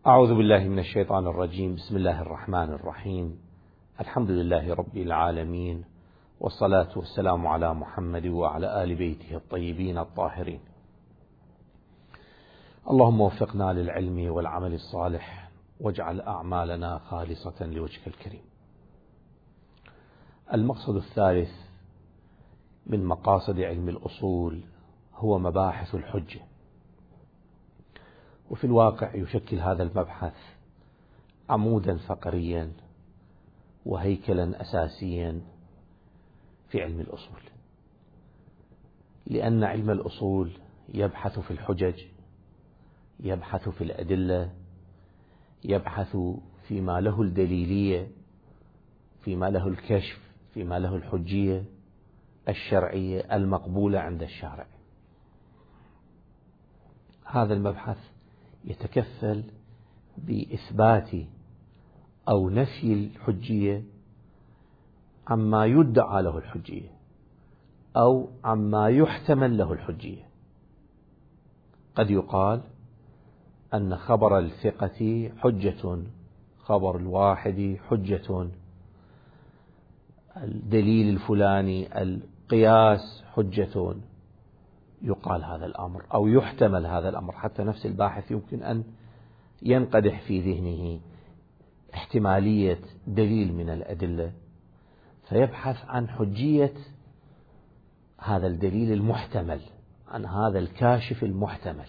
أعوذ بالله من الشيطان الرجيم. بسم الله الرحمن الرحيم. الحمد لله رب العالمين، والصلاة والسلام على محمد وعلى آل بيته الطيبين الطاهرين. اللهم وفقنا للعلم والعمل الصالح، واجعل أعمالنا خالصة لوجهك الكريم. المقصد الثالث من مقاصد علم الأصول هو مباحث الحجة، وفي الواقع يشكل هذا المبحث عمودا فقريا وهيكلا أساسيا في علم الأصول، لأن علم الأصول يبحث في الحجج، يبحث في الأدلة، يبحث فيما له الدليلية، فيما له الكشف، فيما له الحجية الشرعية المقبولة عند الشارع. هذا المبحث يتكفل بإثبات أو نفي الحجية عما يدعى له الحجية أو عما يحتمل له الحجية. قد يقال أن خبر الثقة حجة، خبر الواحد حجة، الدليل الفلاني القياس حجة، يقال هذا الأمر أو يحتمل هذا الأمر. حتى نفس الباحث يمكن أن ينقدح في ذهنه احتمالية دليل من الأدلة، فيبحث عن حجية هذا الدليل المحتمل، عن هذا الكاشف المحتمل.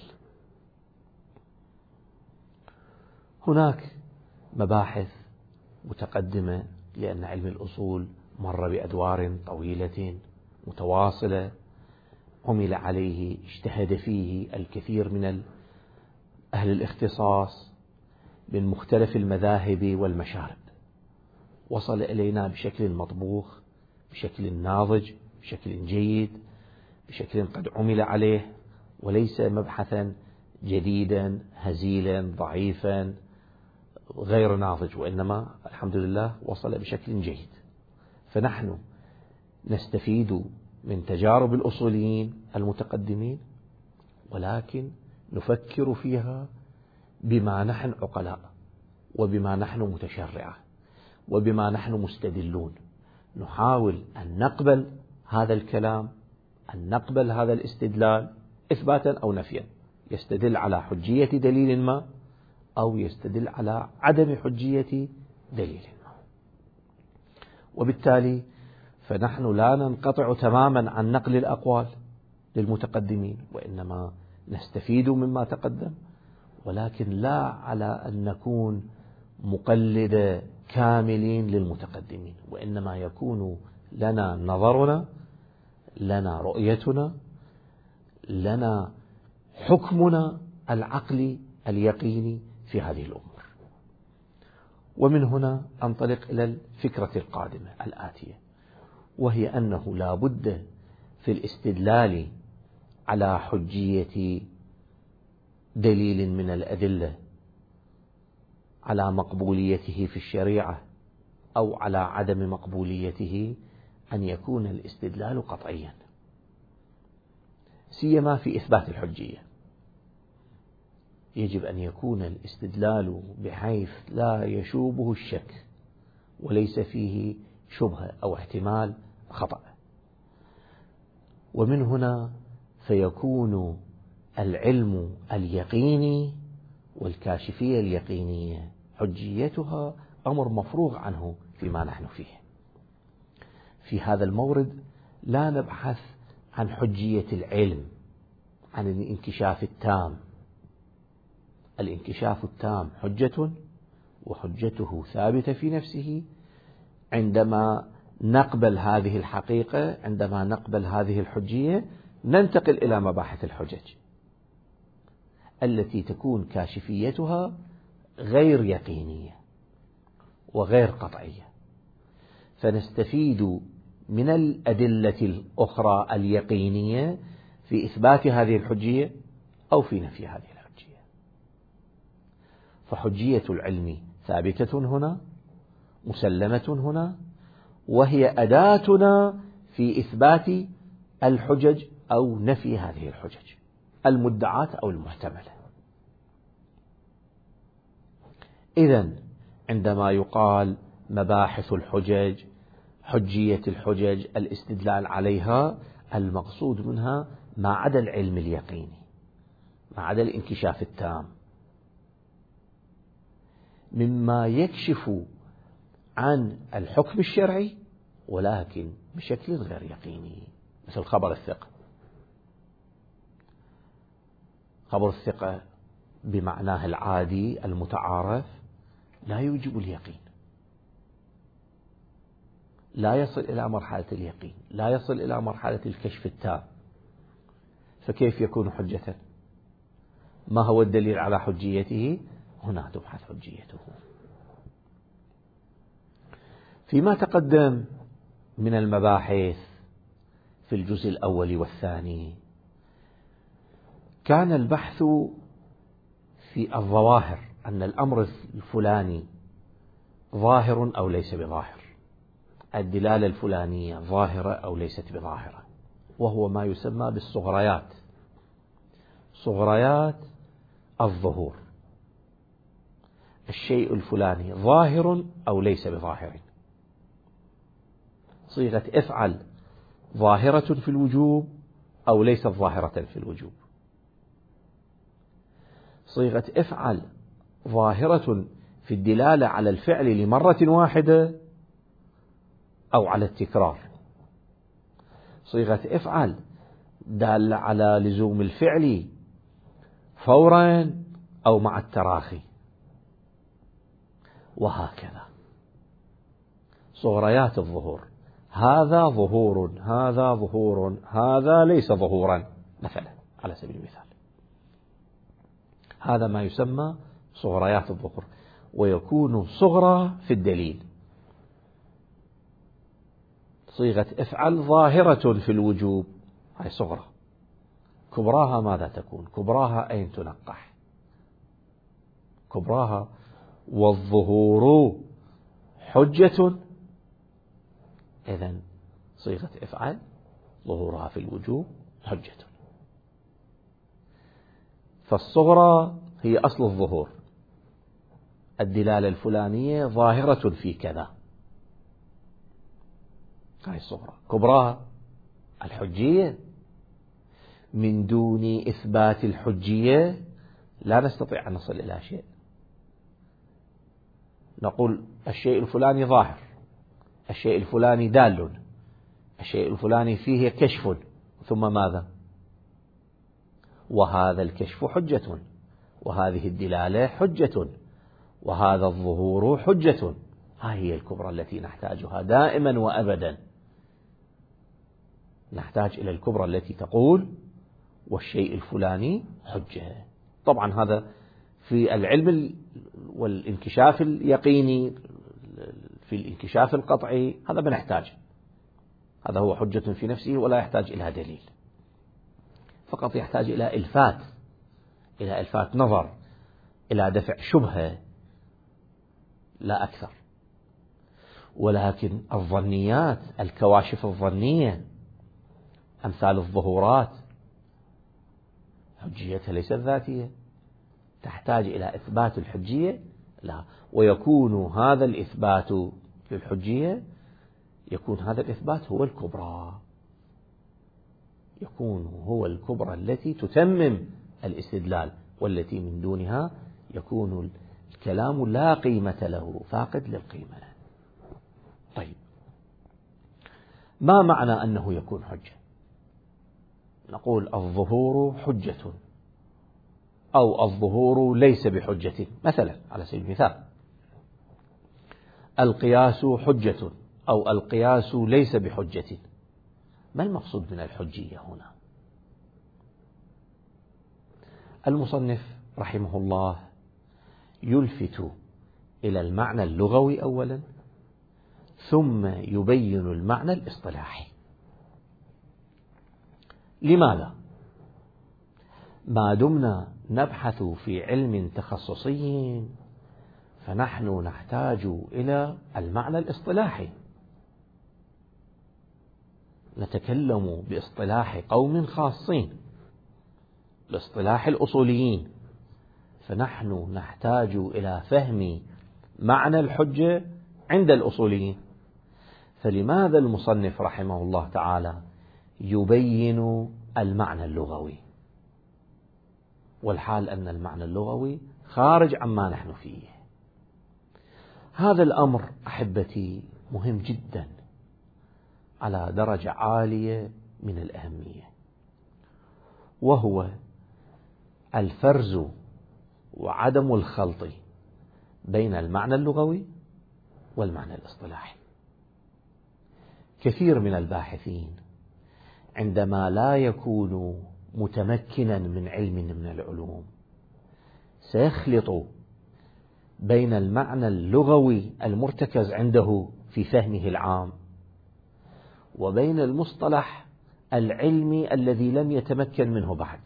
هناك مباحث متقدمة، لأن علم الأصول مر بأدوار طويلة متواصلة، عمل عليه، اجتهد فيه الكثير من أهل الاختصاص من مختلف المذاهب والمشارب، وصل إلينا بشكل مطبوخ، بشكل ناضج، بشكل جيد، بشكل قد عمل عليه، وليس مبحثا جديدا هزيلا ضعيفا غير ناضج، وإنما الحمد لله وصل بشكل جيد. فنحن نستفيد من تجارب الأصوليين المتقدمين، ولكن نفكر فيها بما نحن عقلاء، وبما نحن متشرعة، وبما نحن مستدلون. نحاول أن نقبل هذا الكلام، أن نقبل هذا الاستدلال إثباتا أو نفيا، يستدل على حجية دليل ما أو يستدل على عدم حجية دليل ما. وبالتالي فنحن لا ننقطع تماما عن نقل الأقوال للمتقدمين، وإنما نستفيد مما تقدم، ولكن لا على أن نكون مقلد كاملين للمتقدمين، وإنما يكون لنا نظرنا، لنا رؤيتنا، لنا حكمنا العقلي اليقيني في هذه الأمور. ومن هنا أنطلق إلى الفكرة القادمة الآتية، وهي أنه لا بد في الاستدلال على حجية دليل من الأدلة على مقبوليته في الشريعة أو على عدم مقبوليته أن يكون الاستدلال قطعيا، سيما في إثبات الحجية. يجب أن يكون الاستدلال بحيث لا يشوبه الشك، وليس فيه شبهة أو احتمال خطأ. ومن هنا فيكون العلم اليقيني والكاشفية اليقينية حجيتها أمر مفروغ عنه فيما نحن فيه. في هذا المورد لا نبحث عن حجية العلم، عن الانكشاف التام. الانكشاف التام حجة، وحجته ثابتة في نفسه. عندما نقبل هذه الحقيقة، عندما نقبل هذه الحجية، ننتقل إلى مباحث الحجج التي تكون كاشفيتها غير يقينية وغير قطعية، فنستفيد من الأدلة الأخرى اليقينية في إثبات هذه الحجية أو في نفي هذه الحجية. فحجية العلم ثابتة هنا، مسلمة هنا، وهي أداتنا في إثبات الحجج أو نفي هذه الحجج المدعاة أو المحتملة. إذن عندما يقال مباحث الحجج، حجية الحجج، الاستدلال عليها، المقصود منها ما عدا العلم اليقيني، ما عدا الانكشاف التام، مما يكشف عن الحكم الشرعي ولكن بشكل غير يقيني، مثل خبر الثقة. خبر الثقة بمعناه العادي المتعارف لا يوجب اليقين، لا يصل إلى مرحلة اليقين، لا يصل إلى مرحلة الكشف التام، فكيف يكون حجة؟ ما هو الدليل على حجيته؟ هنا تبحث حجيته. فيما تقدم من المباحث في الجزء الأول والثاني كان البحث في الظواهر، أن الأمر الفلاني ظاهر أو ليس بظاهر، الدلالة الفلانية ظاهرة أو ليست بظاهرة، وهو ما يسمى بالصغريات، صغريات الظهور، الشيء الفلاني ظاهر أو ليس بظاهر. صيغة افعل ظاهرة في الوجوب أو ليست ظاهرة في الوجوب، صيغة افعل ظاهرة في الدلالة على الفعل لمرة واحدة أو على التكرار، صيغة افعل دالة على لزوم الفعل فورا أو مع التراخي، وهكذا صغريات الظهور، هذا ظهور، هذا ظهور، هذا ليس ظهورا مثلا، على سبيل المثال. هذا ما يسمى صغريات الظهور، ويكون صغرى في الدليل. صيغة افعل ظاهرة في الوجوب، هاي صغرى. كبراها ماذا تكون؟ كبراها أين تنقح؟ كبراها والظهور حجة. إذن صيغة افعل ظهورها في الوجوب حجة. فالصغرى هي أصل الظهور، الدلالة الفلانية ظاهرة في كذا، هاي الصغرى. كبراها الحجية، من دون إثبات الحجية لا نستطيع أن نصل إلى شيء. نقول الشيء الفلاني ظاهر، الشيء الفلاني دال، الشيء الفلاني فيه كشف، ثم ماذا؟ وهذا الكشف حجة، وهذه الدلالة حجة، وهذا الظهور حجة. هاي هي الكبرى التي نحتاجها دائما وأبدا. نحتاج إلى الكبرى التي تقول والشيء الفلاني حجة. طبعا هذا في العلم والانكشاف اليقيني، في الانكشاف القطعي هذا بنحتاج، هذا هو حجة في نفسه ولا يحتاج إلى دليل، فقط يحتاج إلى إلفات، إلى إلفات نظر، إلى دفع شبهة، لا أكثر. ولكن الظنيات، الكواشف الظنية أمثال الظهورات، حجيتها ليست ذاتية، تحتاج إلى إثبات الحجية، لا. ويكون هذا الإثبات للحجية، يكون هذا الإثبات هو الكبرى، يكون هو الكبرى التي تتمم الاستدلال، والتي من دونها يكون الكلام لا قيمة له، فاقد للقيمة. طيب، ما معنى أنه يكون حجة؟ نقول الظهور حجة أو الظهور ليس بحجة. مثلا على سبيل المثال القياس حجة أو القياس ليس بحجة. ما المقصود من الحجية هنا؟ المصنف رحمه الله يلفت إلى المعنى اللغوي أولا، ثم يبين المعنى الاصطلاحي. لماذا؟ ما دمنا نبحث في علم تخصصي فنحن نحتاج إلى المعنى الاصطلاحي، نتكلم باصطلاح قوم خاصين، باصطلاح الأصوليين فنحن نحتاج إلى فهم معنى الحجة عند الأصوليين. فلماذا المصنف رحمه الله تعالى يبين المعنى اللغوي، والحال أن المعنى اللغوي خارج عما نحن فيه؟ هذا الأمر أحبتي مهم جدا على درجة عالية من الأهمية، وهو الفرز وعدم الخلط بين المعنى اللغوي والمعنى الاصطلاحي. كثير من الباحثين عندما لا يكون متمكنا من علم من العلوم سيخلط بين المعنى اللغوي المرتكز عنده في فهمه العام وبين المصطلح العلمي الذي لم يتمكن منه بعد،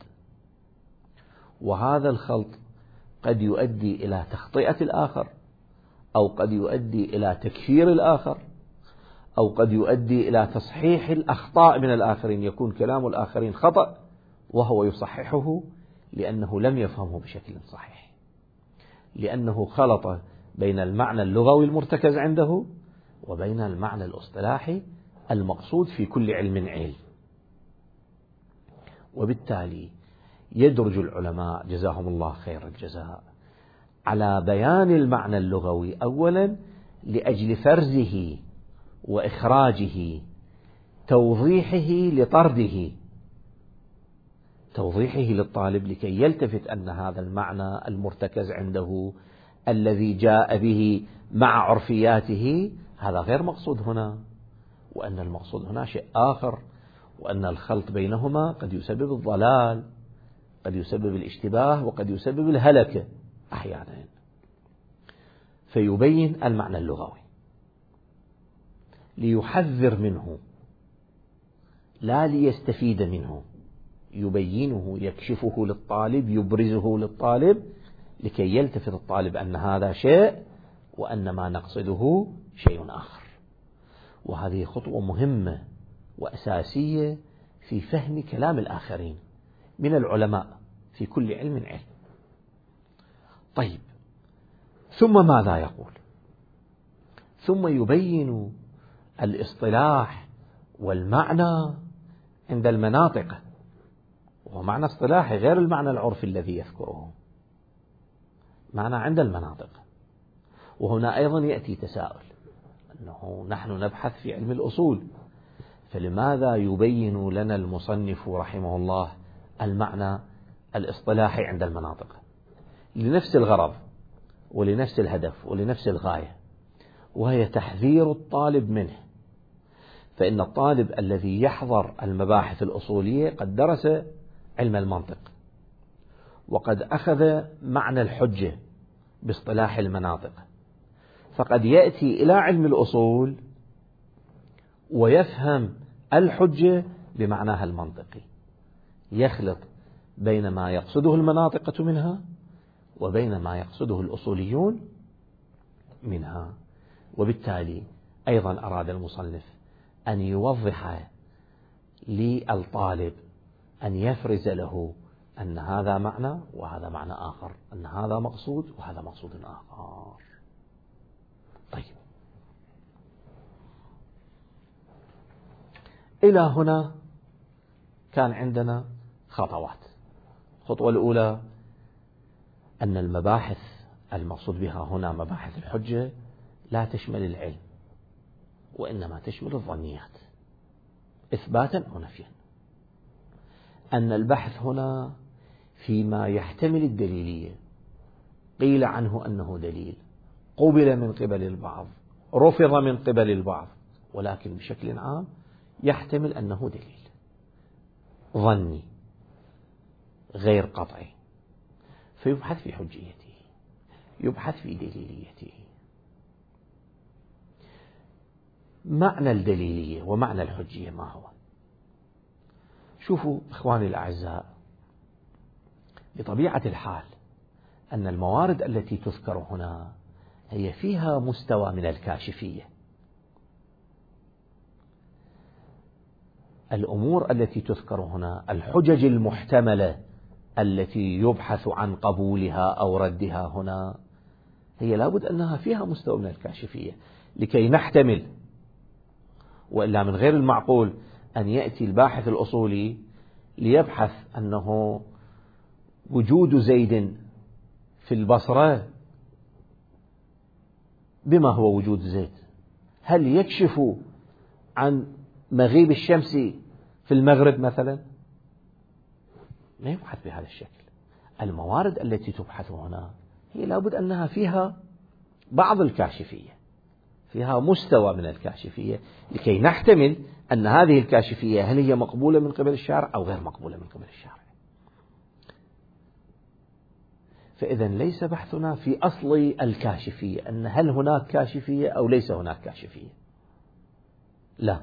وهذا الخلط قد يؤدي إلى تخطئة الآخر، أو قد يؤدي إلى تكفير الآخر، أو قد يؤدي إلى تصحيح الأخطاء من الآخرين، يكون كلام الآخرين خطأ وهو يصححه لأنه لم يفهمه بشكل صحيح، لأنه خلط بين المعنى اللغوي المرتكز عنده وبين المعنى الاصطلاحي المقصود في كل علم. وبالتالي يدرج العلماء جزاهم الله خير الجزاء على بيان المعنى اللغوي أولا لأجل فرزه وإخراجه، توضيحه لطرده، توضيحه للطالب لكي يلتفت أن هذا المعنى المرتكز عنده الذي جاء به مع عرفياته هذا غير مقصود هنا، وأن المقصود هنا شيء آخر، وأن الخلط بينهما قد يسبب الضلال، قد يسبب الاشتباه، وقد يسبب الهلكة أحيانا. فيبين المعنى اللغوي ليحذر منه لا ليستفيد منه، يبينه، يكشفه للطالب، يبرزه للطالب لكي يلتفت الطالب أن هذا شيء وأن ما نقصده شيء آخر. وهذه خطوة مهمة وأساسية في فهم كلام الآخرين من العلماء في كل علم. طيب، ثم ماذا يقول؟ ثم يبين الاصطلاح والمعنى عند المناطق، وهو معنى اصطلاحي غير المعنى العرفي الذي يذكره، معنى عند المناطق. وهنا أيضا يأتي تساؤل، أنه نحن نبحث في علم الأصول، فلماذا يبين لنا المصنف رحمه الله المعنى الاصطلاحي عند المناطق؟ لنفس الغرض ولنفس الهدف ولنفس الغاية، وهي تحذير الطالب منه. فإن الطالب الذي يحضر المباحث الأصولية قد درس علم المنطق، وقد أخذ معنى الحجة باصطلاح المناطق، فقد يأتي إلى علم الأصول ويفهم الحجة بمعناها المنطقي، يخلط بين ما يقصده المناطقة منها وبين ما يقصده الأصوليون منها. وبالتالي أيضا أراد المصنف أن يوضح للطالب، أن يفرز له أن هذا معنى وهذا معنى آخر، أن هذا مقصود وهذا مقصود آخر. طيب، إلى هنا كان عندنا خطوات. الخطوة الأولى أن المباحث المقصود بها هنا مباحث الحجة لا تشمل العلم، وإنما تشمل الظنيات إثباتا أو نفيا. أن البحث هنا فيما يحتمل الدليلية، قيل عنه أنه دليل، قبل من قبل البعض، رفض من قبل البعض، ولكن بشكل عام يحتمل أنه دليل ظني غير قطعي، فيبحث في حجيته، يبحث في دليليته. معنى الدليلية ومعنى الحجية ما هو؟ شوفوا إخواني الأعزاء، بطبيعة الحال أن الموارد التي تذكر هنا هي فيها مستوى من الكاشفية. الأمور التي تذكر هنا، الحجج المحتملة التي يبحث عن قبولها أو ردها هنا هي لابد أنها فيها مستوى من الكاشفية لكي نحتمل، وإلا من غير المعقول أن يأتي الباحث الأصولي ليبحث أنه وجود زيد في البصرة بما هو وجود زيد، هل يكشف عن مغيب الشمس في المغرب مثلا؟ لا يبحث بهذا الشكل. الموارد التي تبحث هنا هي لابد أنها فيها بعض الكاشفية، فيها مستوى من الكاشفية لكي نحتمل أن هذه الكاشفية هل هي مقبولة من قبل الشارع أو غير مقبولة من قبل الشارع. فإذا ليس بحثنا في أصل الكاشفية أن هل هناك كاشفية أو ليس هناك كاشفية، لا،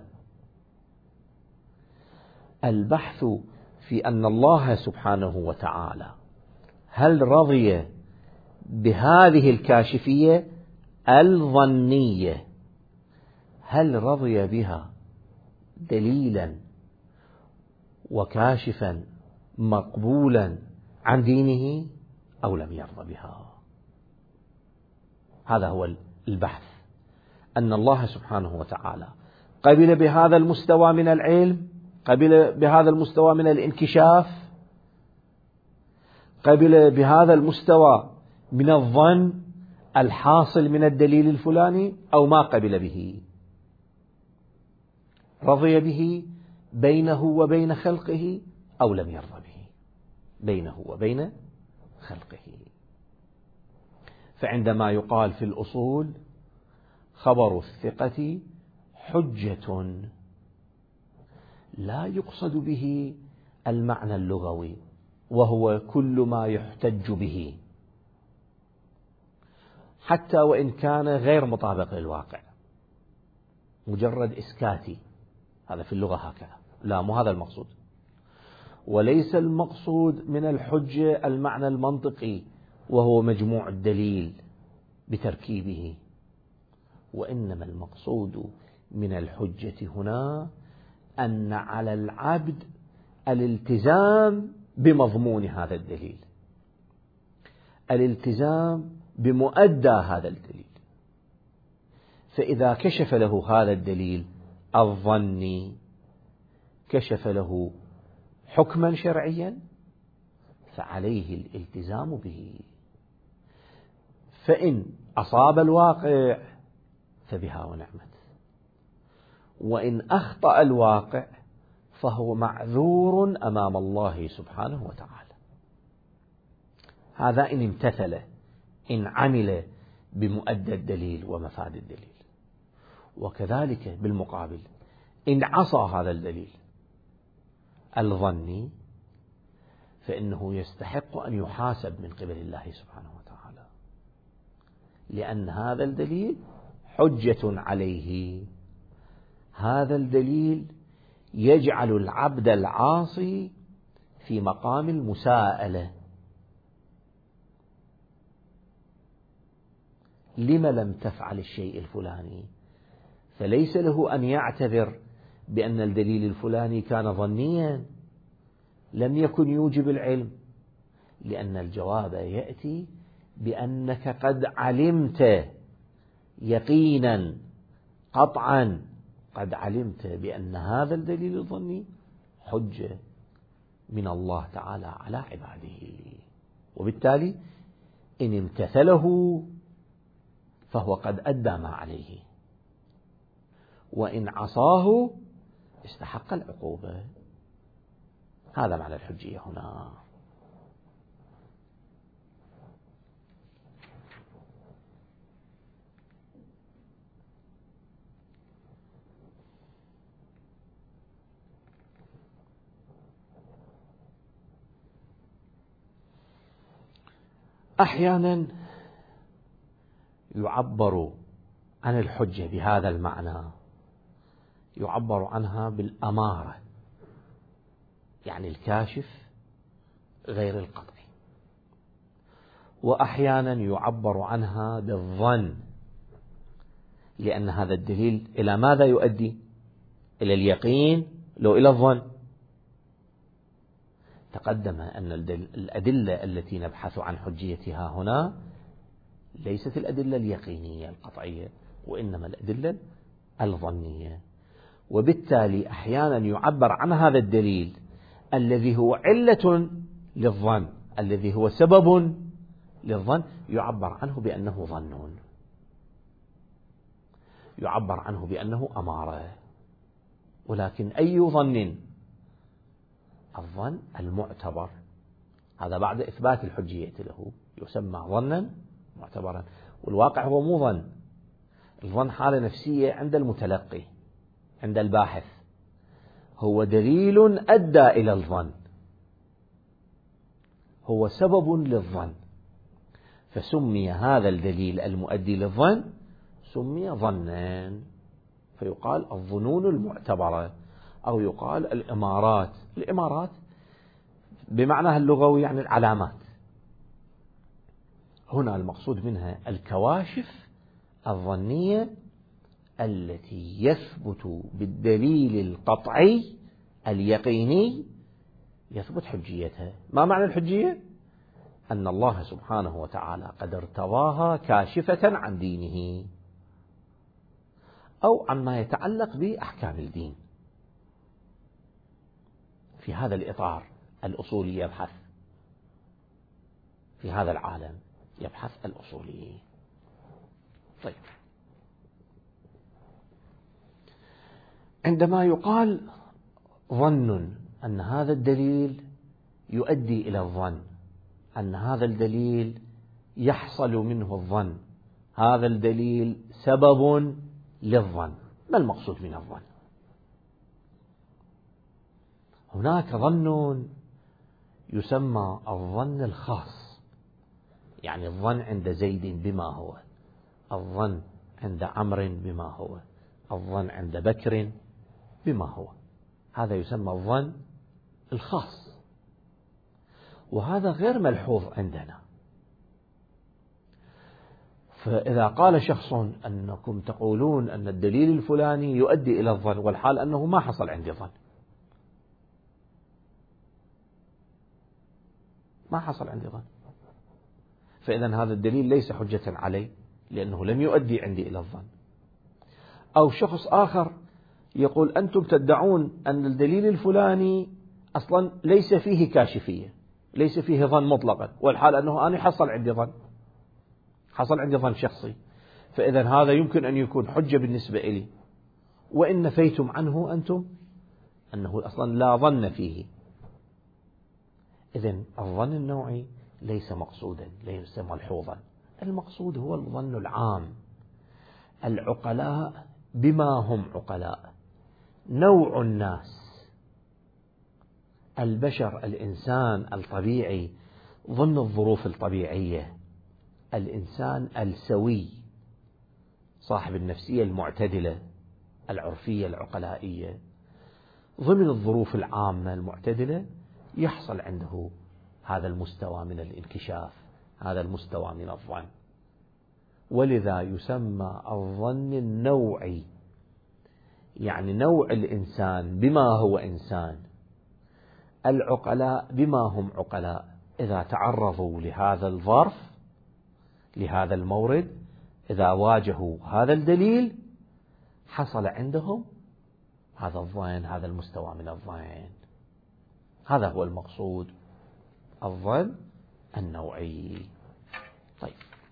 البحث في أن الله سبحانه وتعالى هل رضي بهذه الكاشفية الظنية، هل رضي بها دليلا وكاشفا مقبولا عن دينه أو لم يرضى بها. هذا هو البحث، أن الله سبحانه وتعالى قبل بهذا المستوى من العلم، قبل بهذا المستوى من الانكشاف، قبل بهذا المستوى من الظن الحاصل من الدليل الفلاني أو ما قبل به، رضي به بينه وبين خلقه أو لم يرضى به بينه وبين خلقه. فعندما يقال في الأصول خبر الثقة حجة، لا يقصد به المعنى اللغوي وهو كل ما يحتج به حتى وإن كان غير مطابق للواقع، مجرد إسكاتي، هذا في اللغة هكذا، لا، مو هذا المقصود. وليس المقصود من الحجة المعنى المنطقي وهو مجموع الدليل بتركيبه، وإنما المقصود من الحجة هنا أن على العبد الالتزام بمضمون هذا الدليل، الالتزام بمؤدى هذا الدليل. فإذا كشف له هذا الدليل الظني، كشف له حكما شرعيا، فعليه الالتزام به. فإن أصاب الواقع فبها ونعمت، وإن أخطأ الواقع فهو معذور أمام الله سبحانه وتعالى. هذا إن امتثل، إن عمل بمؤدى الدليل ومفاد الدليل. وكذلك بالمقابل إن عصى هذا الدليل الظني فإنه يستحق أن يحاسب من قبل الله سبحانه وتعالى، لأن هذا الدليل حجة عليه. هذا الدليل يجعل العبد العاصي في مقام المساءلة: لم لم تفعل الشيء الفلاني؟ فليس له أن يعتذر بأن الدليل الفلاني كان ظنيا لم يكن يوجب العلم، لأن الجواب يأتي بأنك قد علمت يقينا قطعا، قد علمت بأن هذا الدليل الظني حجة من الله تعالى على عباده، وبالتالي إن امتثله فهو قد أدى ما عليه، وإن عصاه استحق العقوبة. هذا معنى الحجية هنا. أحيانا يعبر عن الحجة بهذا المعنى، يعبر عنها بالأمارة، يعني الكاشف غير القطعي، وأحيانا يعبر عنها بالظن، لأن هذا الدليل إلى ماذا يؤدي؟ إلى اليقين لو إلى الظن. تقدم أن الأدلة التي نبحث عن حجيتها هنا ليست الأدلة اليقينية القطعية، وإنما الأدلة الظنية. وبالتالي أحيانا يعبر عن هذا الدليل الذي هو علة للظن، الذي هو سبب للظن، يعبر عنه بأنه ظن، يعبر عنه بأنه أمارة. ولكن أي ظن؟ الظن المعتبر، هذا بعد إثبات الحجية له يسمى ظنا معتبرا. والواقع هو مو ظن، الظن حالة نفسية عند المتلقي، عند الباحث، هو دليل أدى إلى الظن، هو سبب للظن، فسمي هذا الدليل المؤدي للظن سمي ظنا، فيقال الظنون المعتبرة، أو يقال الإمارات. الإمارات بمعناها اللغوي يعني العلامات، هنا المقصود منها الكواشف الظنية التي يثبت بالدليل القطعي اليقيني يثبت حجيتها. ما معنى الحجية؟ أن الله سبحانه وتعالى قد ارتضاها كاشفة عن دينه أو عما يتعلق بأحكام الدين. في هذا الإطار الأصولي يبحث، في هذا العالم يبحث الأصولي. طيب، عندما يقال ظن أن هذا الدليل يؤدي إلى الظن، أن هذا الدليل يحصل منه الظن، هذا الدليل سبب للظن، ما المقصود من الظن؟ هناك ظن يسمى الظن الخاص، يعني الظن عند زيد بما هو، الظن عند عمرو بما هو، الظن عند بكر بما هو، هذا يسمى الظن الخاص، وهذا غير ملحوظ عندنا. فإذا قال شخص أنكم تقولون أن الدليل الفلاني يؤدي إلى الظن، والحال أنه ما حصل عندي ظن، ما حصل عندي ظن، فإذا هذا الدليل ليس حجة علي لأنه لم يؤدي عندي إلى الظن. أو شخص آخر يقول أنتم تدعون أن الدليل الفلاني أصلا ليس فيه كاشفية، ليس فيه ظن مطلقا، والحال أنه أنا حصل عندي ظن، حصل عندي ظن شخصي، فإذا هذا يمكن أن يكون حجة بالنسبة إلي، وإن نفيتم عنه أنتم أنه أصلا لا ظن فيه. إذن الظن النوعي ليس مقصودا، ليس ملحوظا، المقصود هو الظن العام. العقلاء بما هم عقلاء، نوع الناس، البشر، الإنسان الطبيعي ضمن الظروف الطبيعية، الإنسان السوي صاحب النفسية المعتدلة العرفية العقلائية، ضمن الظروف العامة المعتدلة يحصل عنده هذا المستوى من الانكشاف، هذا المستوى من الظن، ولذا يسمى الظن النوعي، يعني نوع الإنسان بما هو إنسان، العقلاء بما هم عقلاء، إذا تعرضوا لهذا الظرف، لهذا المورد، إذا واجهوا هذا الدليل حصل عندهم هذا الظن، هذا المستوى من الظن. هذا هو المقصود، الظن النوعي. طيب،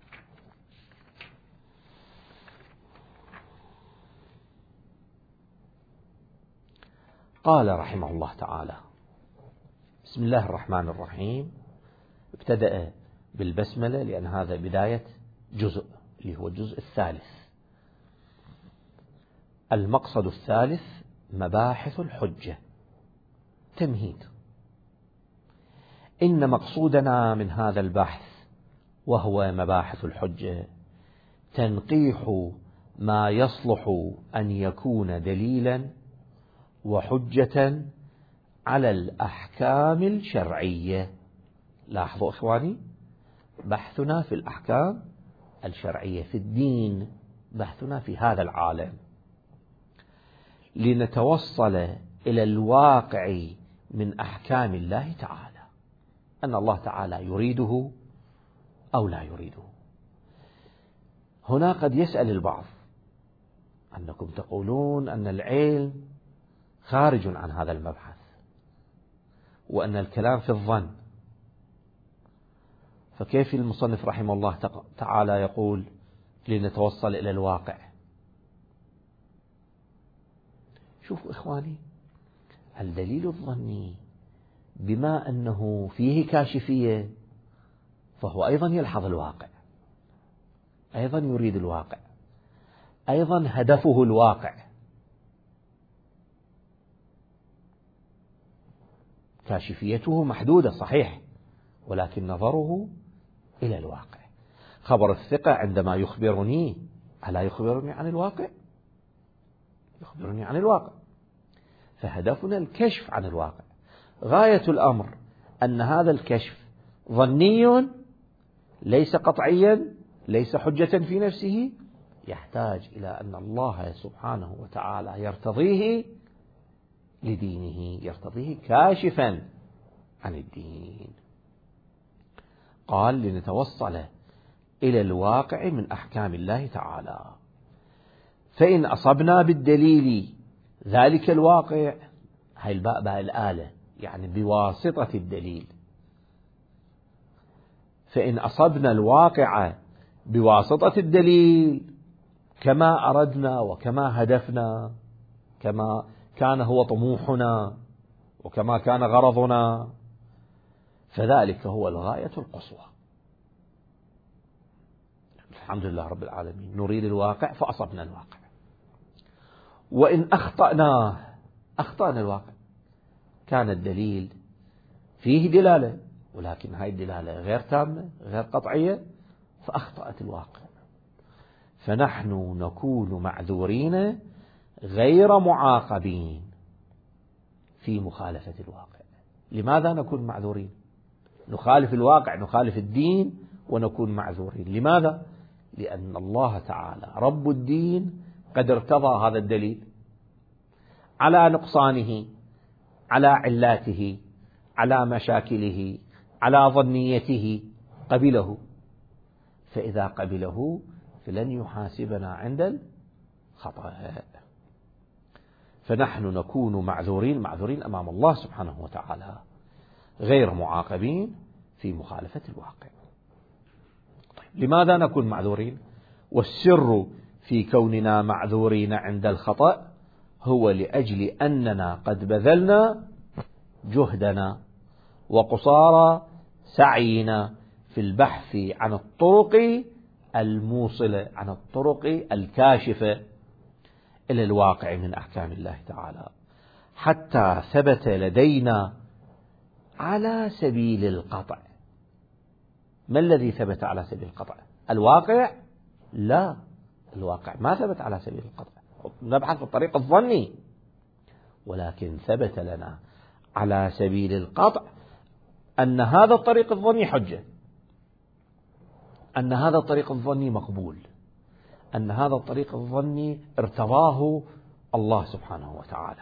قال رحمه الله تعالى: بسم الله الرحمن الرحيم. ابتدأ بالبسملة لأن هذا بداية جزء اللي هو الجزء الثالث. المقصد الثالث مباحث الحجة. تمهيد: إن مقصودنا من هذا البحث وهو مباحث الحجة تنقيح ما يصلح أن يكون دليلا وحجة على الأحكام الشرعية. لاحظوا إخواني، بحثنا في الأحكام الشرعية في الدين، بحثنا في هذا العالم، لنتوصل إلى الواقع من أحكام الله تعالى. أن الله تعالى يريده أو لا يريده. هنا قد يسأل البعض: أنكم تقولون أن العلم خارج عن هذا المبحث، وأن الكلام في الظن، فكيف المصنف رحمه الله تعالى يقول لنتوصل إلى الواقع؟ شوفوا إخواني، الدليل الظني بما أنه فيه كاشفية فهو أيضا يلحظ الواقع، أيضا يريد الواقع، أيضا هدفه الواقع. كاشفيته محدودة صحيح، ولكن نظره إلى الواقع. خبر الثقة عندما يخبرني ألا يخبرني عن الواقع؟ يخبرني عن الواقع، فهدفنا الكشف عن الواقع. غاية الأمر أن هذا الكشف ظني ليس قطعيا، ليس حجة في نفسه، يحتاج إلى أن الله سبحانه وتعالى يرتضيه لدينه، يرتضيه كاشفا عن الدين. قال لنتوصل إلى الواقع من أحكام الله تعالى، فإن أصبنا بالدليل ذلك الواقع، هاي الباء باء الآلة يعني بواسطة الدليل، فإن أصبنا الواقع بواسطة الدليل كما أردنا وكما هدفنا، كما كان هو طموحنا وكما كان غرضنا، فذلك هو الغاية القصوى. الحمد لله رب العالمين، نريد الواقع فأصبنا الواقع. وإن أخطأنا الواقع، كان الدليل فيه دلالة ولكن هاي الدلالة غير تامة غير قطعية، فأخطأت الواقع، فنحن نكون معذورين غير معاقبين في مخالفة الواقع. لماذا نكون معذورين؟ نخالف الواقع، نخالف الدين ونكون معذورين. لماذا؟ لأن الله تعالى رب الدين قد ارتضى هذا الدليل على نقصانه، على علاته، على مشاكله، على ظنيته، قبله. فإذا قبله فلن يحاسبنا عند الخطأ، فنحن نكون معذورين أمام الله سبحانه وتعالى، غير معاقبين في مخالفة الواقع. طيب، لماذا نكون معذورين؟ والسر في كوننا معذورين عند الخطأ هو لأجل أننا قد بذلنا جهدنا وقصارى سعينا في البحث عن الطرق الموصلة، عن الطرق الكاشفة إلى الواقع من أحكام الله تعالى، حتى ثبت لدينا على سبيل القطع. ما الذي ثبت على سبيل القطع؟ الواقع؟ لا، الواقع ما ثبت على سبيل القطع، نبحث في الطريق الظني، ولكن ثبت لنا على سبيل القطع أن هذا الطريق الظني حجة، أن هذا الطريق الظني مقبول، أن هذا الطريق الظني ارتضاه الله سبحانه وتعالى،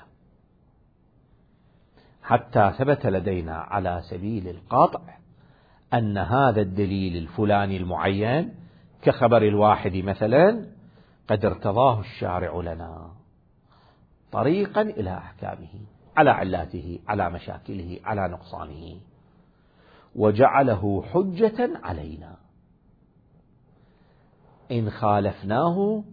حتى ثبت لدينا على سبيل القطع أن هذا الدليل الفلاني المعين كخبر الواحد مثلا قد ارتضاه الشارع لنا طريقا إلى أحكامه، على علاته، على مشاكله، على نقصانه، وجعله حجة علينا. إن خالفناه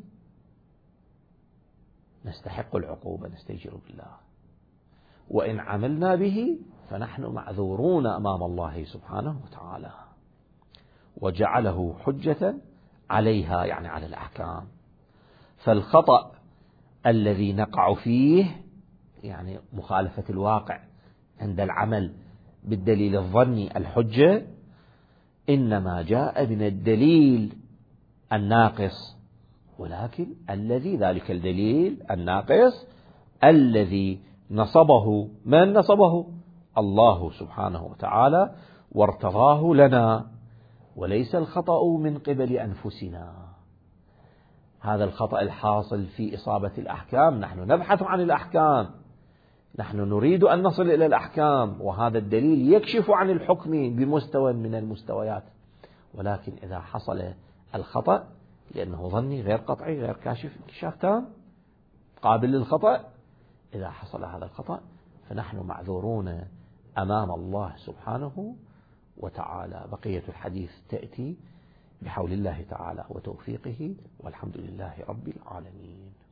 نستحق العقوبة، نستجير بالله، وإن عملنا به فنحن معذورون أمام الله سبحانه وتعالى. وجعله حجة عليها يعني على الأحكام. فالخطأ الذي نقع فيه يعني مخالفة الواقع عند العمل بالدليل الظني الحجة، إنما جاء من الدليل الناقص، ولكن الذي ذلك الدليل الناقص الذي نصبه من نصبه؟ الله سبحانه وتعالى، وارتضاه لنا، وليس الخطأ من قبل أنفسنا. هذا الخطأ الحاصل في إصابة الأحكام، نحن نبحث عن الأحكام نحن نريد أن نصل إلى الأحكام، وهذا الدليل يكشف عن الحكم بمستوى من المستويات، ولكن إذا حصل الخطأ لأنه ظني غير قطعي غير كاشف انكشاف تام قابل للخطأ، إذا حصل هذا الخطأ فنحن معذورون أمام الله سبحانه وتعالى. بقية الحديث تأتي بحول الله تعالى وتوفيقه، والحمد لله رب العالمين.